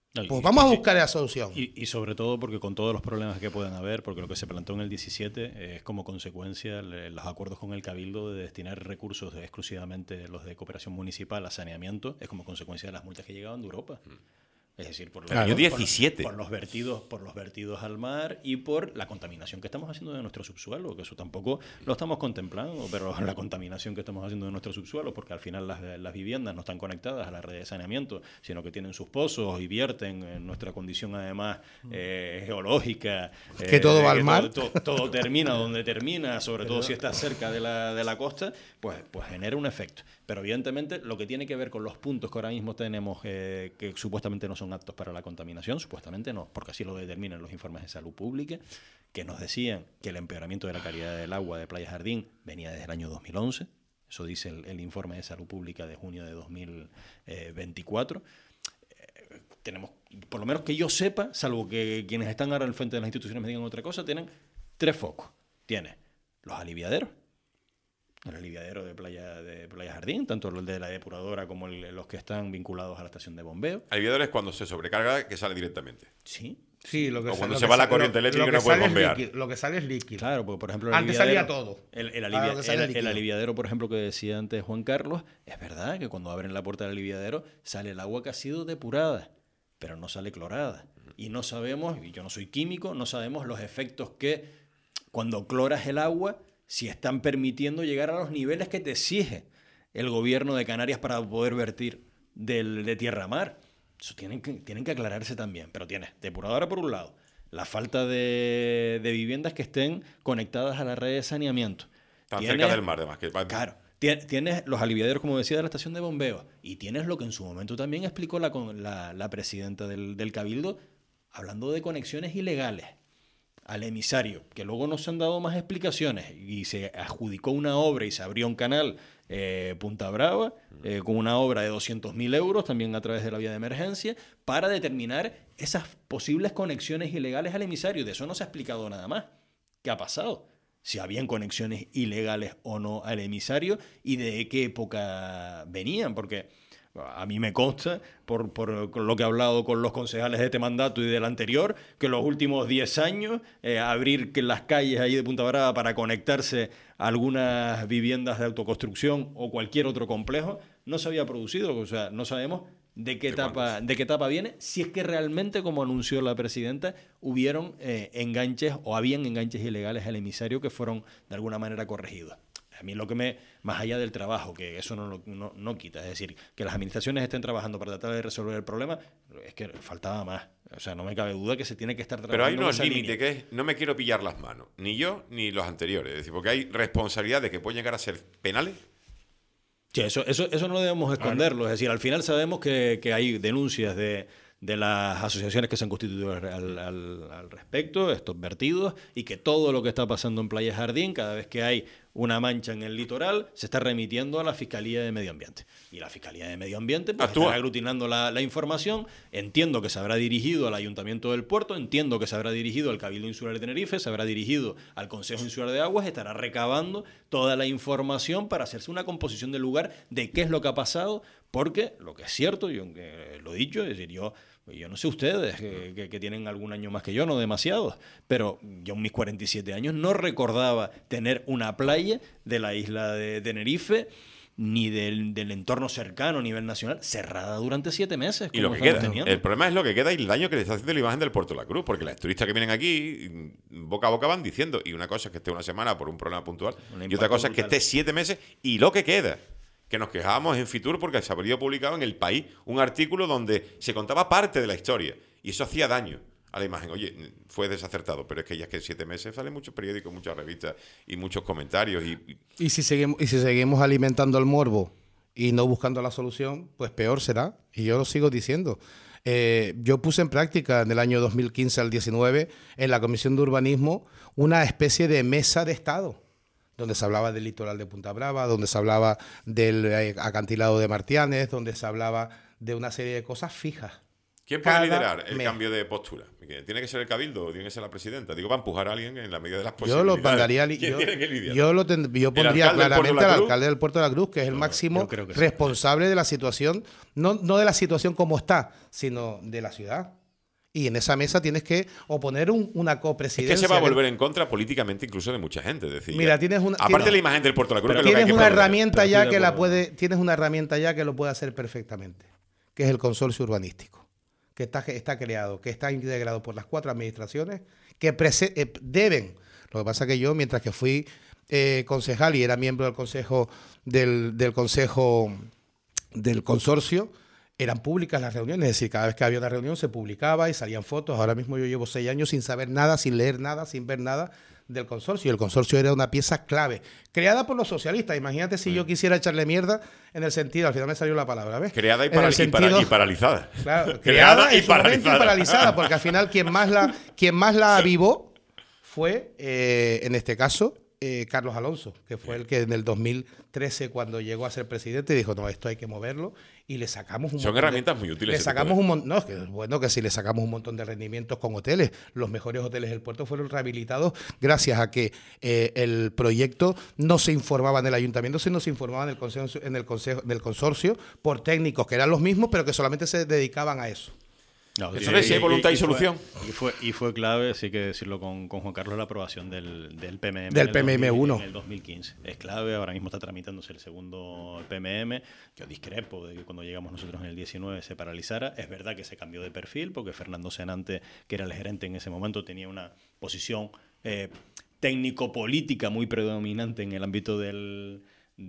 No, Pues vamos a buscar la solución. Y sobre todo porque con todos los problemas que pueden haber, porque lo que se planteó en el 17 es como consecuencia los acuerdos con el Cabildo de destinar recursos exclusivamente los de cooperación municipal a saneamiento, es como consecuencia de las multas que llegaban de Europa. Es decir, por los, Año 17. por los vertidos al mar y por la contaminación que estamos haciendo de nuestro subsuelo, que eso tampoco lo estamos contemplando, pero la contaminación que estamos haciendo de nuestro subsuelo, porque al final las viviendas no están conectadas a la red de saneamiento, sino que tienen sus pozos y vierten en nuestra condición además geológica. Que todo va al mar. Todo termina donde termina, sobre todo si está cerca de la costa, pues genera un efecto. Pero evidentemente lo que tiene que ver con los puntos que ahora mismo tenemos que supuestamente no son aptos para la contaminación, supuestamente no, porque así lo determinan los informes de salud pública, que nos decían que el empeoramiento de la calidad del agua de Playa Jardín venía desde el año 2011, eso dice el informe de salud pública de junio de 2024. Tenemos, por lo menos que yo sepa, salvo que quienes están ahora al frente de las instituciones me digan otra cosa, tienen 3 focos. Tiene los aliviaderos, el aliviadero de Playa Jardín, tanto el de la depuradora como los que están vinculados a la estación de bombeo. Aliviador es cuando se sobrecarga que sale directamente. Sí. Sí, lo que O cuando lo se que va la sa- corriente lo- eléctrica lo y no que puede sale es bombear. líquido, lo que sale es líquido. Claro, porque por ejemplo Antes salía todo. El Ahora lo que sale es líquido. aliviadero, por ejemplo, que decía antes Juan Carlos, es verdad que cuando abren la puerta del aliviadero sale el agua que ha sido depurada, pero no sale clorada. Y no sabemos, y yo no soy químico, no sabemos los efectos que cuando cloras el agua, si están permitiendo llegar a los niveles que te exige el gobierno de Canarias para poder vertir de tierra a mar. Eso tienen que aclararse también. Pero tienes depuradora por un lado, la falta de viviendas que estén conectadas a la red de saneamiento. Tan cerca del mar, además. Claro. Tienes los aliviaderos, como decía, de la estación de bombeo. Y tienes lo que en su momento también explicó la presidenta del Cabildo, hablando de conexiones ilegales al emisario, que luego nos han dado más explicaciones y se adjudicó una obra y se abrió un canal Punta Brava con una obra de 200.000 euros también a través de la vía de emergencia para determinar esas posibles conexiones ilegales al emisario. De eso no se ha explicado nada más. ¿Qué ha pasado? Si habían conexiones ilegales o no al emisario y de qué época venían, porque a mí me consta, por lo que he hablado con los concejales de este mandato y del anterior, que en los últimos 10 años abrir las calles ahí de Punta Brava para conectarse a algunas viviendas de autoconstrucción o cualquier otro complejo no se había producido. O sea, no sabemos de qué etapa viene, si es que realmente, como anunció la presidenta, hubieron enganches o habían enganches ilegales al emisario que fueron de alguna manera corregidos. A mí lo que más allá del trabajo, que eso no quita, es decir, que las administraciones estén trabajando para tratar de resolver el problema, es que faltaba más. O sea, no me cabe duda que se tiene que estar trabajando. Pero hay unos en esa límites línea. que es, no me quiero pillar las manos, ni yo ni los anteriores. Es decir, porque hay responsabilidades que pueden llegar a ser penales. Sí, eso no debemos esconderlo. Es decir, al final sabemos que hay denuncias de las asociaciones que se han constituido al respecto, estos vertidos, y que todo lo que está pasando en Playa Jardín, cada vez que hay una mancha en el litoral, se está remitiendo a la Fiscalía de Medio Ambiente. Y la Fiscalía de Medio Ambiente pues, Actúa. está aglutinando la información. Entiendo que se habrá dirigido al Ayuntamiento del Puerto, entiendo que se habrá dirigido al Cabildo Insular de Tenerife, se habrá dirigido al Consejo Insular de Aguas, estará recabando toda la información para hacerse una composición del lugar de qué es lo que ha pasado, porque lo que es cierto, yo lo he dicho, es decir, yo no sé ustedes que tienen algún año más que yo, no demasiados, pero yo en mis 47 años no recordaba tener una playa de la isla de Tenerife ni del entorno cercano a nivel nacional cerrada durante 7 meses. Y lo como que estamos queda. teniendo. El problema es lo que queda y el daño que le está haciendo la imagen del Puerto de la Cruz, porque los turistas que vienen aquí, boca a boca van diciendo, y una cosa es que esté una semana por un problema puntual, Un y impacto otra cosa es que brutal. esté 7 meses y lo que queda. Que nos quejábamos en Fitur porque se habría publicado en El País un artículo donde se contaba parte de la historia y eso hacía daño a la imagen. Oye, fue desacertado, pero es que ya es que en 7 meses salen muchos periódicos, muchas revistas y muchos comentarios. Y si seguimos alimentando el morbo y no buscando la solución, pues peor será. Y yo lo sigo diciendo. Yo puse en práctica en el año 2015 al 19 en la Comisión de Urbanismo una especie de mesa de Estado, donde se hablaba del litoral de Punta Brava, donde se hablaba del acantilado de Martianes, donde se hablaba de una serie de cosas fijas. ¿Quién puede cada liderar el mes. cambio de postura? ¿Tiene que ser el cabildo o tiene que ser la presidenta? Digo, va a empujar a alguien en la medida de las Yo posibilidades. lo mandaría. ¿Quién tiene que lidiar? Yo pondría alcalde del Puerto de claramente la al Cruz? alcalde del Puerto de la Cruz, que es el máximo yo creo que sí. responsable de la situación, no de la situación como está, sino de la ciudad. Y en esa mesa tienes que oponer una Es copresidencia. que se va a volver en contra políticamente incluso de mucha gente. Es decir, Mira, ya- tienes una- aparte de la tienes- imagen del Puerto de la Cruz, que es lo que hay Tienes que una proteger. herramienta Pero ya estoy de que la acuerdo. tienes una herramienta ya que lo puede hacer perfectamente, que es el consorcio urbanístico, que está creado, que está integrado por las 4 administraciones que deben. Lo que pasa que yo, mientras que fui concejal y era miembro del consejo del consorcio, eran públicas las reuniones, es decir, cada vez que había una reunión se publicaba y salían fotos. Ahora mismo yo llevo 6 años sin saber nada, sin leer nada, sin ver nada del consorcio. El consorcio era una pieza clave, creada por los socialistas. Imagínate si yo quisiera echarle mierda en el sentido, al final me salió la palabra, ¿ves? Creada y, En el sentido- y paralizada. Claro, Creada en su momento y paralizada, porque al final quien más la avivó fue, en este caso, Carlos Alonso, que fue el que en el 2013, cuando llegó a ser presidente, dijo, no, esto hay que moverlo, y le sacamos un Son montón herramientas muy útiles. Le ese sacamos tipo de- un montón, no, es que es bueno que sí le sacamos un montón de rendimientos con hoteles. Los mejores hoteles del puerto fueron rehabilitados gracias a que el proyecto no se informaba en el ayuntamiento, sino se informaba del consorcio por técnicos que eran los mismos, pero que solamente se dedicaban a eso. No, Entonces, si hay voluntad y solución. Y fue clave, sí que decirlo con Juan Carlos, la aprobación del PMM. Del en el PMM1. En el 2015. Es clave, ahora mismo está tramitándose el segundo PMM. Yo discrepo de que cuando llegamos nosotros en el 19 se paralizara. Es verdad que se cambió de perfil, porque Fernando Senante, que era el gerente en ese momento, tenía una posición técnico-política muy predominante en el ámbito del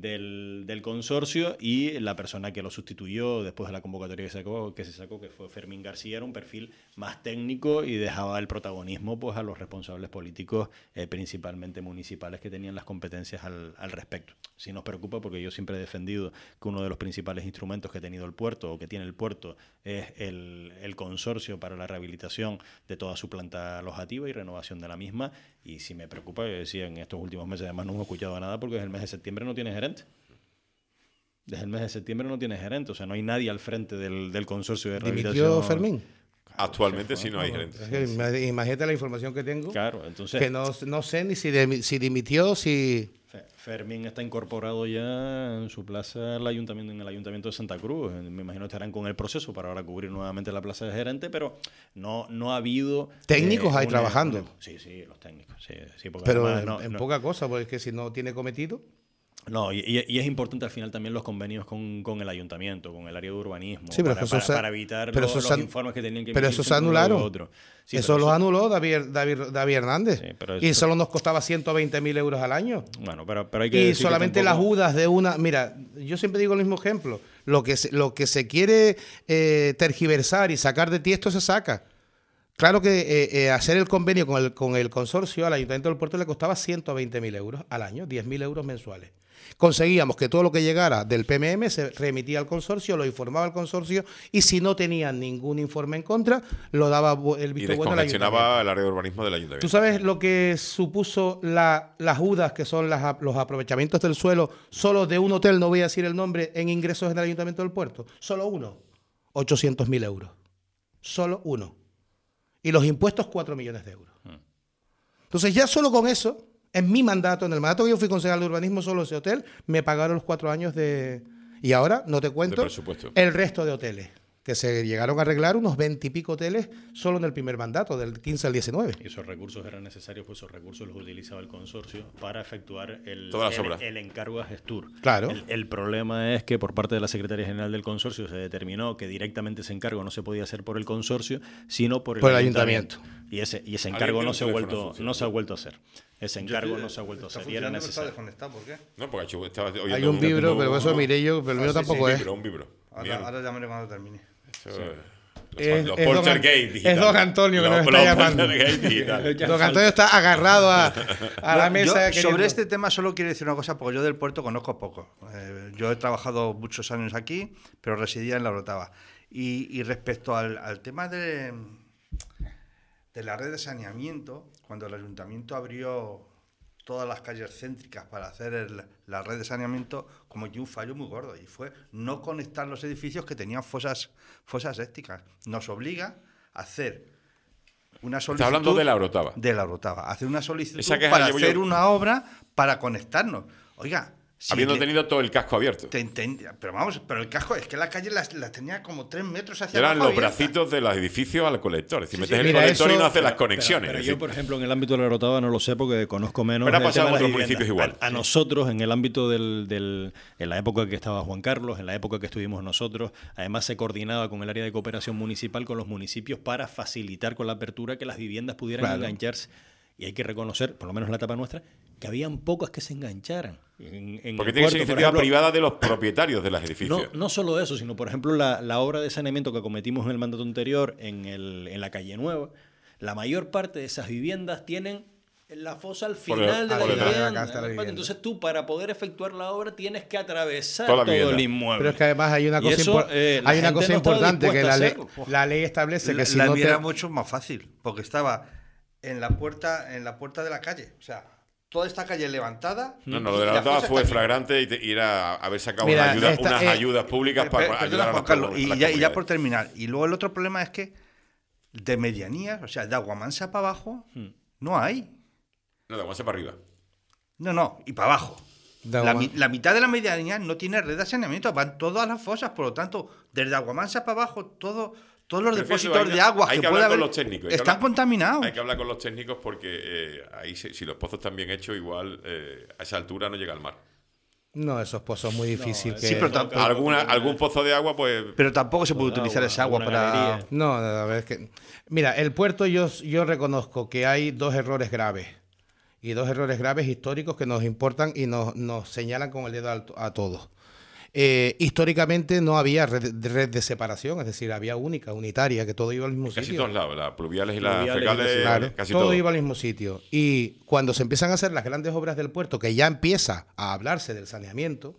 consorcio, y la persona que lo sustituyó después de la convocatoria que se sacó, que fue Fermín García, era un perfil más técnico y dejaba el protagonismo pues a los responsables políticos, principalmente municipales, que tenían las competencias al respecto. Sí nos preocupa, porque yo siempre he defendido que uno de los principales instrumentos que ha tenido el puerto, o que tiene el puerto, es el consorcio para la rehabilitación de toda su planta alojativa y renovación de la misma. Y si me preocupa, yo decía, en estos últimos meses además no hemos escuchado nada, porque desde el mes de septiembre no tiene gerente. Desde el mes de septiembre no tiene gerente, o sea, no hay nadie al frente del consorcio de rehabilitación. ¿Dimitió Fermín? Actualmente sí no hay gerente. Es que imagínate la información que tengo, Claro, entonces que no sé ni si dimitió, si... Fermín está incorporado ya en su plaza en el ayuntamiento de Santa Cruz. Me imagino que estarán con el proceso para ahora cubrir nuevamente la plaza de gerente, pero no ha habido... Técnicos hay trabajando. Sí, los técnicos. Sí, porque Pero además en poca cosa, porque es que si no tiene cometido... No, y es importante al final también los convenios con el ayuntamiento, con el área de urbanismo, Sí, pero para evitar pero los se informes que tenían que pero emitirse eso se entre uno y anularon. otro. Sí, eso pero lo anuló David Hernández. Sí, pero y eso- solo nos costaba 120.000 euros al año. Bueno, pero hay que Y decir que solamente las tampoco- UDAs de una... Mira, yo siempre digo el mismo ejemplo. Lo que se quiere tergiversar y sacar de Tiesto se saca. Claro que hacer el convenio con el consorcio al Ayuntamiento del Puerto le costaba 120.000 euros al año, 10.000 euros mensuales. Conseguíamos que todo lo que llegara del PMM se remitía al consorcio, lo informaba al consorcio, y si no tenían ningún informe en contra, lo daba el Y visto bueno al ayuntamiento. descongestionaba el área de urbanismo del ayuntamiento. ¿Tú sabes lo que supuso las UDAs, que son los aprovechamientos del suelo, solo de un hotel, no voy a decir el nombre, en ingresos en el Ayuntamiento del Puerto? Solo uno. 800.000 euros. Solo uno. Y los impuestos, 4 millones de euros. Entonces, ya solo con eso, en mi mandato, en el mandato que yo fui concejal de urbanismo, solo ese hotel, me pagaron los 4 años de... Y ahora, no te cuento, De presupuesto. el resto de hoteles, que se llegaron a arreglar unos 20 y pico hoteles solo en el primer mandato, del 15 al 19. Y esos recursos eran necesarios, pues esos recursos los utilizaba el consorcio para efectuar Todas las obras. el encargo a Gestur. Claro. El problema es que por parte de la Secretaría General del Consorcio se determinó que directamente ese encargo no se podía hacer por el consorcio, sino por el ayuntamiento. Y ese encargo no se ha vuelto a hacer. Ese encargo no se ha vuelto a hacer. Y era Está necesario. desconectado, ¿por qué? No, porque Achu estaba oyendo Hay un vibro, pero eso miré yo, pero el mío sí, tampoco sí, es. Un vibro. Bien. Ahora llamaré cuando termine. Eso, Es- los es don poltergeist An- digital. es don Antonio que nos está Los llamando. poltergeist digital. Don Antonio está agarrado a la No, mesa. yo, queriendo- sobre este tema solo quiero decir una cosa, porque yo del puerto conozco poco. Yo he trabajado muchos años aquí, pero residía en La Orotava. Y respecto al tema de la red de saneamiento, cuando el ayuntamiento abrió todas las calles céntricas para hacer la red de saneamiento, cometió un fallo muy gordo y fue no conectar los edificios que tenían fosas sépticas. Nos obliga a hacer una solicitud. Está hablando de la Orotava. De la Orotava. Hacer una solicitud Esa queja para llevo hacer yo. una obra para conectarnos. Oiga. Habiendo tenido todo el casco abierto. Pero vamos, pero el casco, es que la calle las tenía como 3 metros hacia Eran abajo. los bracitos de los edificios al colector. Es decir, metes el Mira, colector y eso- no haces las conexiones. Pero Es yo, decir, por ejemplo, en el ámbito de la Orotava no lo sé porque conozco menos. Pero ha el pasado tema en de otros las viviendas. municipios igual. A nosotros, en el ámbito en la época que estaba Juan Carlos, en la época que estuvimos nosotros, además se coordinaba con el área de cooperación municipal, con los municipios, para facilitar con la apertura que las viviendas pudieran Claro. engancharse. Y hay que reconocer, por lo menos en la etapa nuestra, que habían pocas que se engancharan. En porque el tiene que puerto, ser por iniciativa ejemplo, privada de los propietarios de los edificios. no solo eso, sino por ejemplo la obra de saneamiento que cometimos en el mandato anterior en la calle Nueva. La mayor parte de esas viviendas tienen la fosa al final de la por detrás de la vivienda. casa de la vivienda. Entonces tú, para poder efectuar la obra, tienes que atravesar Toda la todo vivienda. el inmueble. Pero es que además hay una Y cosa, eso, la hay una gente cosa no estaba importante, que dispuesta a la ley, hacerlo. la ley establece que si la no mía te... era mucho más fácil, porque estaba en la puerta de la calle. O sea, toda esta calle levantada. No, lo y de la Orotava fosa fue está aquí. flagrante y era haber sacado Mira, unas ayudas públicas para Perdona, ayudar a Juan Carlos, las y ya comunidades. por terminar. Y luego el otro problema es que de medianías, o sea, de Aguamansa para abajo, no hay. No, de Aguamansa para arriba. No, y para abajo. De La, Agua- la mitad de la medianía no tiene red de saneamiento, van todas las fosas, por lo tanto, desde Aguamansa para abajo, todos los Pero depósitos hay que- de agua hay que que puede hablar con haber los técnicos, hay que están hablar- contaminados. Hay que hablar con los técnicos porque ahí si los pozos están bien hechos, igual a esa altura no llega al mar. No, esos pozos es muy difícil. No, que... Sí, pero tampoco- Algún pozo de agua, pues Pero tampoco se puede Agua, utilizar esa agua alguna para... galería. No, la verdad es que... Mira, el puerto yo reconozco que hay dos errores graves. Y dos errores graves históricos que nos importan y nos señalan con el dedo a todos. Históricamente no había red de separación, es decir, había unitaria, que todo iba al mismo casi sitio. todos lados, las pluviales y las Pluviales y fecales, Claro, casi todo todo. iba al mismo sitio. Y cuando se empiezan a hacer las grandes obras del puerto, que ya empieza a hablarse del saneamiento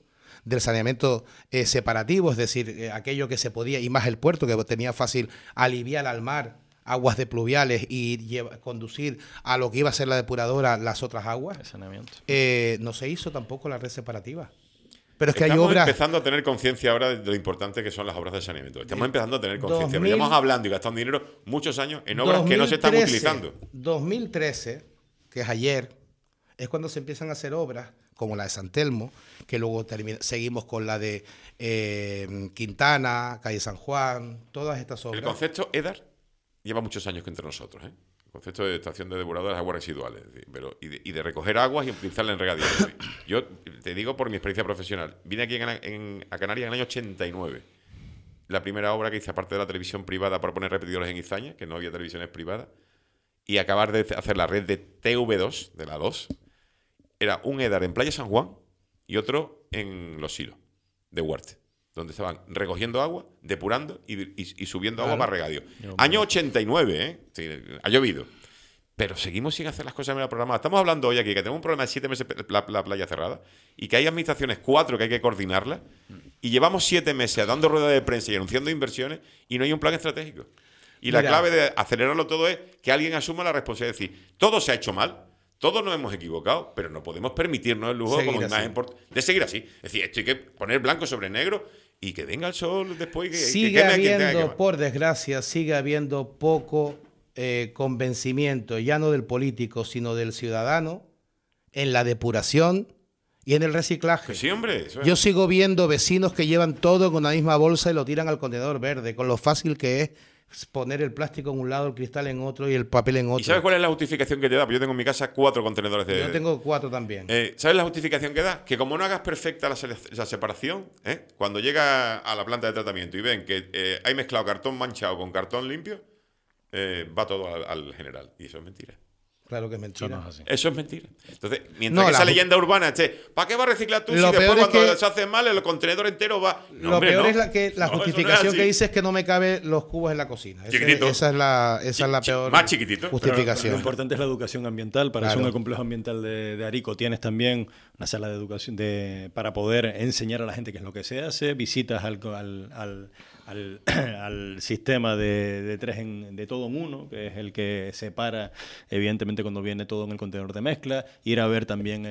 separativo, es decir, aquello que se podía, y más el puerto, que tenía fácil aliviar al mar aguas de pluviales y conducir a lo que iba a ser la depuradora las otras aguas, El saneamiento. no se hizo tampoco la red separativa. Pero es que hay Estamos obras... empezando a tener conciencia ahora de lo importante que son las obras de saneamiento. Estamos empezando a tener conciencia. 2000 Llevamos hablando y gastando dinero muchos años en obras que no se están 2013, utilizando. 2013, que es ayer, es cuando se empiezan a hacer obras como la de San Telmo, que luego seguimos con la de Quintana, Calle San Juan, todas estas obras. El concepto EDAR lleva muchos años que entre nosotros. El concepto de estación de depuradora de aguas residuales. Es decir, y de recoger aguas y utilizarla en regadío. Es decir, yo te digo por mi experiencia profesional. Vine aquí a Canarias en el año 89. La primera obra que hice, aparte de la televisión privada para poner repetidores en Izaña, que no había televisiones privadas, y acabar de hacer la red de TV2, de la 2, era un EDAR en Playa San Juan y otro en Los Silos, de Huarte, donde estaban recogiendo agua, depurando y subiendo agua Claro. para regadío. Año 89, ¿eh? Sí, ha llovido. Pero seguimos sin hacer las cosas de manera programada. Estamos hablando hoy aquí que tenemos un problema de 7 meses la playa cerrada y que hay administraciones 4 que hay que coordinarlas y llevamos 7 meses dando ruedas de prensa y anunciando inversiones y no hay un plan estratégico. Y la Mira. clave de acelerarlo todo es que alguien asuma la responsabilidad de decir, todo se ha hecho mal, todos nos hemos equivocado, pero no podemos permitirnos el lujo Seguir como así. imagen de seguir así. Es decir, esto hay que poner blanco sobre negro y que venga el sol después y que Sigue queme a quien tenga que habiendo, quemar. por desgracia, sigue habiendo poco convencimiento, ya no del político, sino del ciudadano, en la depuración y en el reciclaje. Pues sí, hombre. Eso es. Yo sigo viendo vecinos que llevan todo con la misma bolsa y lo tiran al contenedor verde, con lo fácil que es poner el plástico en un lado, el cristal en otro y el papel en ¿Y otro. sabes cuál es la justificación que te da? Pues yo tengo en mi casa 4 contenedores de... Yo tengo 4 también. ¿Sabes la justificación que da? Que como no hagas perfecta la separación, cuando llega a la planta de tratamiento y ven que hay mezclado cartón manchado con cartón limpio, va todo al general. Y eso es mentira. Claro que es Eso mentira. no es así. Eso es mentira. Entonces, mientras No, que esa la- leyenda urbana esté, ¿para qué va a reciclar tú si Lo después peor es cuando que- se hace mal el contenedor entero va... No, Lo hombre, peor no. es la No, eso no es justificación que así. dice es que no me caben los cubos en la cocina. Chiquitito. Esa es la peor Más chiquitito. Lo justificación. importante es la educación ambiental. Para eso Claro. en el complejo ambiental de Arico tienes también una sala de educación para poder enseñar a la gente qué es lo que se hace, visitas al sistema de 3 de todo en uno, que es el que separa evidentemente importante cuando viene todo en el contenedor de mezcla, ir a ver también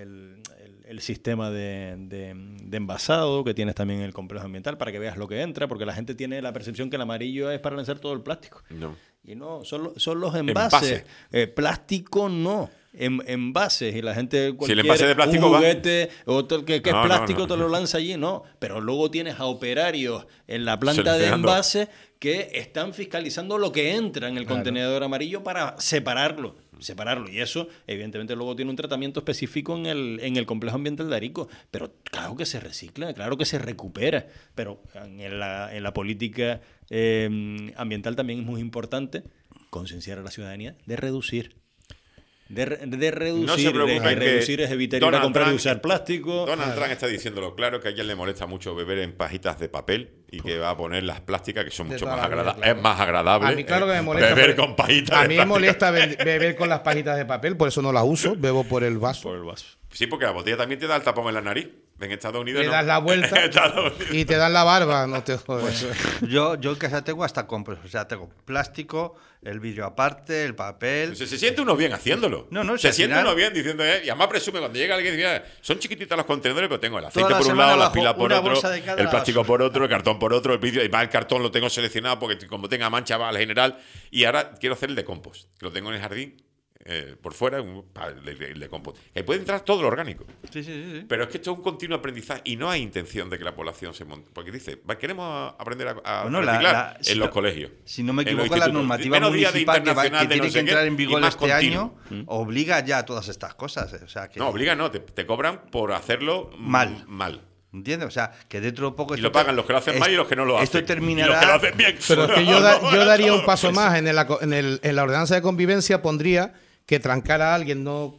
el sistema de envasado que tienes también en el complejo ambiental para que veas lo que entra, porque la gente tiene la percepción que el amarillo es para lanzar todo el plástico. No. Y no, son los envases. Plástico no. Envases, y la gente si el envase de plástico un juguete otro que es plástico no. te lo lanza allí, no, pero luego tienes a operarios en la planta de envase que están fiscalizando lo que entra en el contenedor amarillo para separarlo, y eso evidentemente luego tiene un tratamiento específico en el complejo ambiental de Arico, pero claro que se recicla, claro que se recupera, pero en la política ambiental también es muy importante concienciar a la ciudadanía de reducir. De reducir, no se preocupen, reducir es evitar ir a comprar y usar plástico. Donald Trump está diciéndolo claro, que a ella le molesta mucho beber en pajitas de papel y que va a poner las plásticas que son mucho más agradables. Claro. Es más agradable a mí, claro que me molesta beber con pajitas. A mí me molesta beber con las pajitas de papel, por eso no las uso, bebo por el vaso. Sí, porque la botella también te da el tapón en la nariz. En Estados Unidos le das la vuelta y te dan la barba, no te jodes. Yo en casa tengo hasta compras, o sea, tengo plástico, el vidrio aparte, el papel. Se siente uno bien haciéndolo. No, se siente uno bien diciendo, y además presume cuando llega alguien y dice, son chiquititos los contenedores, pero tengo el aceite por un lado, la pila por otro, el plástico por otro, el cartón por otro, el vidrio, y más el cartón lo tengo seleccionado porque como tenga mancha va al general. Y ahora quiero hacer el de compost, que lo tengo en el jardín. Por fuera, el de compost. Ahí puede entrar todo lo orgánico. Sí. Pero es que esto es un continuo aprendizaje y no hay intención de que la población se monte. Porque dice, queremos aprender a reciclar en los colegios. Si no me equivoco, la normativa municipal que tiene que entrar en vigor este año obliga ya a todas estas cosas. O sea, que no, obliga no, te cobran por hacerlo mal. ¿Entiendes? O sea, que dentro de poco... Y lo pagan los que lo hacen mal y los que no lo hacen. Esto terminará... Y los que lo hacen bien. Pero es que yo daría un paso más. En la ordenanza de convivencia pondría que trancar a alguien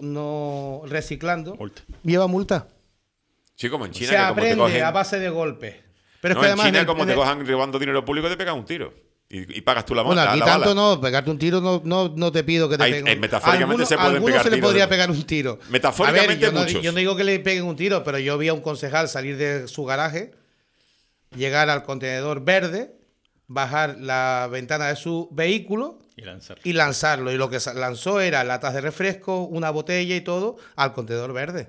no reciclando lleva multa. Sí, como en China. Se que aprende como te cogen, a base de golpes. Pero es que en además China, como te cojan robando dinero público, te pegan un tiro. Y pagas tú la multa. Bueno, aquí la tanto bala. no, pegarte un tiro no te pido que te peguen. Metafóricamente se pueden pegar se le tiros. podría pegar un tiro. Metafóricamente muchos. Yo no digo que le peguen un tiro, pero yo vi a un concejal salir de su garaje, llegar al contenedor verde, bajar la ventana de su vehículo y lanzarlo. Y lo que lanzó era latas de refresco, una botella y todo al contenedor verde.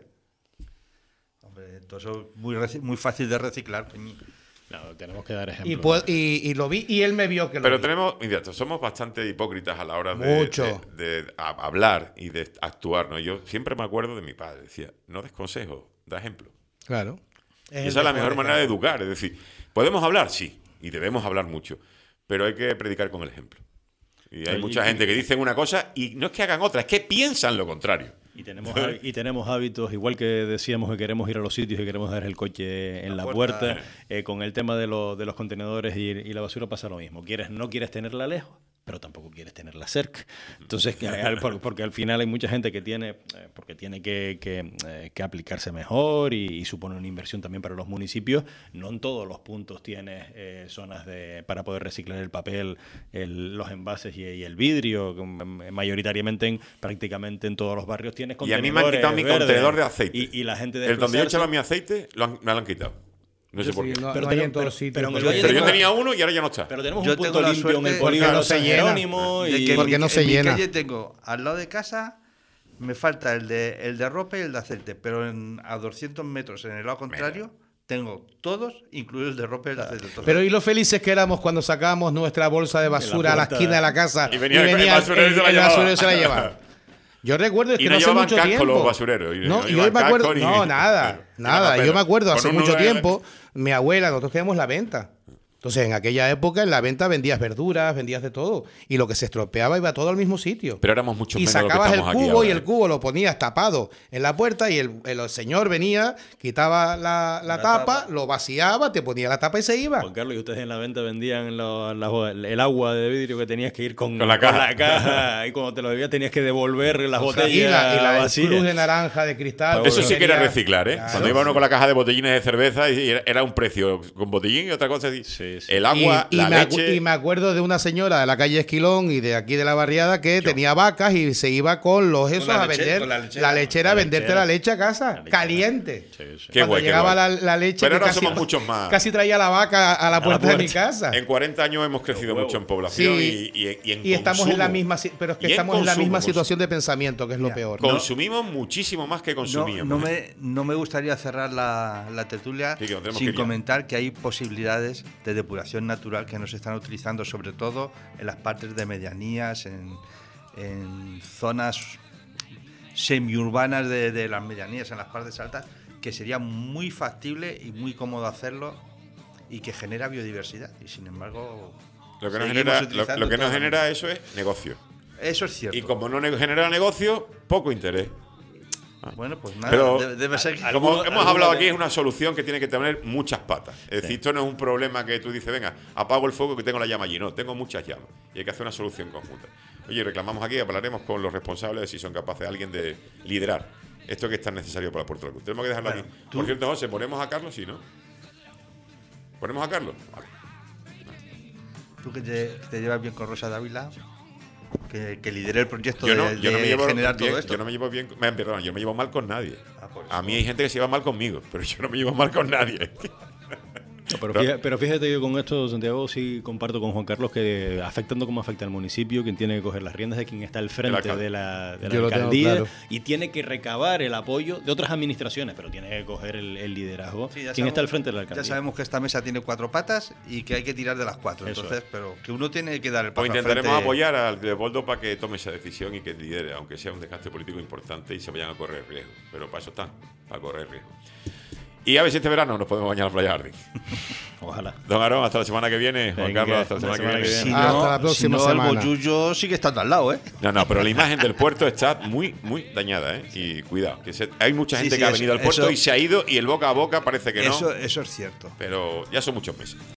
Hombre, entonces es muy fácil de reciclar, Peñi. No, tenemos que dar ejemplos. Y lo vi y él me vio que lo Pero vi. mira, somos bastante hipócritas a la hora de hablar y de actuar, ¿no? Yo siempre me acuerdo de mi padre. Decía, no des consejos, da ejemplo. Claro. Esa es la mejor manera de educar. Es decir, ¿podemos hablar? Sí. Y debemos hablar mucho. Pero hay que predicar con el ejemplo. Y hay mucha gente que dicen una cosa y no es que hagan otra, es que piensan lo contrario. Y tenemos hábitos, igual que decíamos que queremos ir a los sitios y queremos dejar el coche en la puerta, con el tema de los contenedores y la basura pasa lo mismo. No quieres tenerla lejos, pero tampoco quieres tenerla cerca. Entonces, porque al final hay mucha gente que tiene que aplicarse mejor y supone una inversión también para los municipios. No en todos los puntos tienes zonas para poder reciclar el papel, los envases y el vidrio. Mayoritariamente, prácticamente en todos los barrios tienes contenedores. Y a mí me han quitado mi contenedor de aceite. Y la gente el donde yo echaba mi aceite, me lo han quitado. No sé por qué. No hay en todos los sitios. Pero yo tenía uno y ahora ya no está. Pero tenemos un punto limpio en el polígono San Jerónimo. Porque no se llena. En mi calle tengo, al lado de casa, me falta el de ropa y el de aceite. Pero a 200 metros en el lado contrario, tengo todos, incluidos el de ropa y el de aceite. Pero y lo felices que éramos cuando sacábamos nuestra bolsa de basura a la esquina de la casa y venía el basurero y se la llevaba. Yo recuerdo que no hace mucho tiempo. Los basureros. No, yo me acuerdo. Nada. Yo me acuerdo hace mucho tiempo, mi abuela, nosotros teníamos la venta. Entonces, en aquella época, en la venta vendías verduras, vendías de todo. Y lo que se estropeaba iba todo al mismo sitio. Pero éramos mucho menos. Y sacabas el cubo y el cubo lo ponías tapado en la puerta y el señor venía, quitaba la tapa, lo vaciaba, te ponía la tapa y se iba. Juan Carlos, ¿y ustedes en la venta vendían el agua de vidrio que tenías que ir con la caja? Y cuando te lo bebías tenías que devolver las botellas y la vacías. cruz de naranja, de cristal. Eso sí que era reciclar, ¿eh? Claro. Cuando iba uno con la caja de botellines de cerveza y era un precio con botellín y otra cosa así. Sí. Sí, sí. El agua, y la leche. y me acuerdo de una señora de la calle Esquilón y de aquí de la barriada que tenía vacas y se iba con los esos la a leche- vender con la lechera. la lechera, a venderte lechera. la leche a casa, lechera. caliente. Sí, sí. Qué Cuando guay, qué llegaba guay. la leche, Pero que ahora somos muchos más. casi traía la vaca a la puerta de mi puerta. casa. En 40 años hemos crecido Los mucho en huevos. población Sí. y en Y estamos en la consumo. misma, pero es que Y en estamos en la misma consumo, situación de pensamiento, que es lo peor. Consumimos muchísimo más que consumíamos. No me gustaría cerrar la tertulia Sí, que nos tenemos que sin ir ya. comentar que hay posibilidades de depuración natural que no se están utilizando, sobre todo en las partes de medianías, en zonas semiurbanas de las medianías, en las partes altas, que sería muy factible y muy cómodo hacerlo y que genera biodiversidad. Y sin embargo, Lo que nos seguimos genera, utilizando lo que nos toda la- genera eso es negocio. Eso es cierto. Y como no genera negocio, poco interés. Bueno, pues nada, Pero- debe ser que... Como hemos alguno hablado de- aquí, es una solución que tiene que tener muchas patas. Es decir, esto no es un problema que tú dices, venga, apago el fuego que tengo la llama allí. No, tengo muchas llamas. Y hay que hacer una solución conjunta. Oye, reclamamos aquí, hablaremos con los responsables de si son capaces alguien de liderar esto que es tan necesario para Puerto de la Cruz. Tenemos que dejarlo Bueno, aquí. tú- Por cierto, José, ¿ponemos a Carlos? Sí, ¿no? ¿Ponemos a Carlos? Vale. Tú que te llevas bien con Rosa Dávila, que lidere el proyecto Yo no, de yo no me llevo generar bien, todo esto. yo no me llevo bien, perdón, yo no me llevo mal con nadie. Por eso. A mí hay gente que se lleva mal conmigo, pero yo no me llevo mal con nadie. No, pero fíjate que con esto, Santiago, sí comparto con Juan Carlos que afectando como afecta al municipio, quien tiene que coger las riendas de quien está al frente alcalde. de la Yo lo tengo alcaldía claro. y tiene que recabar el apoyo de otras administraciones, pero tiene que coger el liderazgo. Sí, ya Quien está sabemos- al frente de la alcaldía. Ya sabemos que esta mesa tiene 4 patas y que hay que tirar de las 4. Eso Entonces, pero que uno tiene que dar el paso Pues al intentaremos frente. apoyar al Leopoldo para que tome esa decisión y que lidere, aunque sea un desgaste político importante y se vayan a correr riesgo. Pero para eso están, para correr riesgo. Y a ver si este verano nos podemos bañar en la playa Jardín. Ojalá. Don Aarón, hasta la semana que viene. Juan Venga, Carlos, hasta la semana que viene. Si Hasta no, la próxima si no, semana. el bollullo sigue estando al lado, ¿eh? No, pero la imagen del puerto está muy dañada, ¿eh? Y cuidado, que hay mucha Sí, gente sí, que ha eso- venido al puerto eso- y se ha ido y el boca a boca parece que no. Eso es cierto. Pero ya son muchos meses.